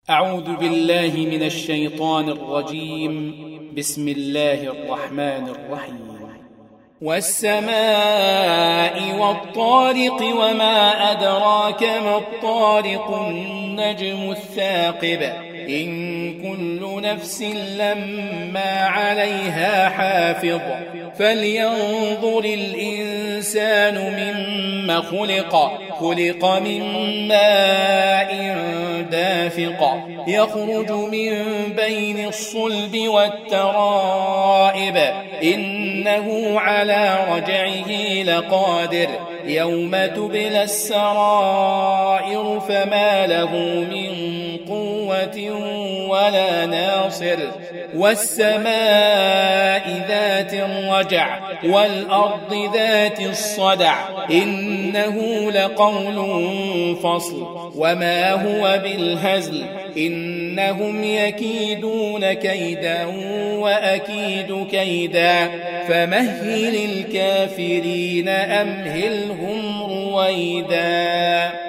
أعوذ بالله من الشيطان الرجيم. بسم الله الرحمن الرحيم. والسماء والطارق وما أدراك ما الطارق النجم الثاقب إن كل نفس لما عليها حافظ فلينظر الإنسان مما خلق من ماء دافق يخرج من بين الصلب والترائب إنه على رجعه لقادر يوم تبلى السرائر فما له من قوة ولا ناصر والسماء ذات الرجع والأرض ذات الصدع إنه لقول فصل وما هو بالهزل إنهم يكيدون كيدا وأكيد كيدا فمهل الكافرين أمهلهم رويدا.